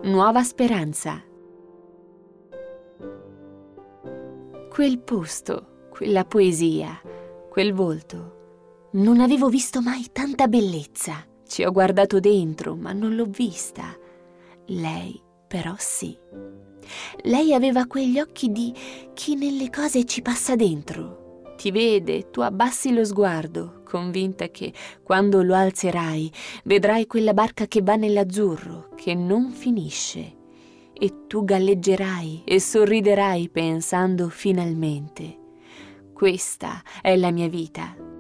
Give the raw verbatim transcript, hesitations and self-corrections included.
Nuova speranza. Quel posto, quella poesia, quel volto. Non avevo visto mai tanta bellezza. Ci ho guardato dentro, ma non l'ho vista. Lei, però, sì. Lei aveva quegli occhi di chi nelle cose ci passa dentro. Ti vede, tu abbassi lo sguardo, convinta che, quando lo alzerai, vedrai quella barca che va nell'azzurro, che non finisce. E tu galleggerai e sorriderai pensando finalmente: questa è la mia vita,